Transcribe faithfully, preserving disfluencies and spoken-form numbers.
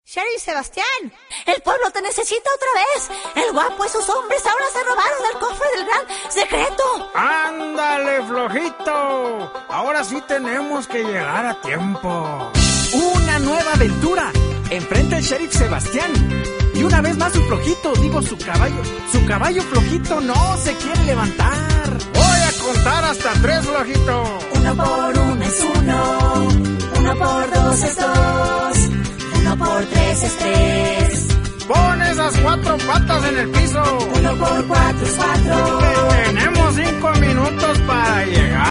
Sheriff Sebastián, el pueblo te necesita otra vez. El guapo y sus hombres ahora se robaron el cofre del gran secreto. ¡Ándale, flojito! Ahora sí tenemos que llegar a tiempo. ¡Una nueva aventura! Enfrenta el Sheriff Sebastián. Y una vez más su flojito, digo su caballo. Su caballo flojito no se quiere levantar. Voy a contar hasta tres, flojito. Uno por uno es uno. Uno por dos es dos. Uno por tres es tres. Pon esas cuatro patas en el piso. Uno por cuatro es cuatro. Tenemos cinco minutos para llegar.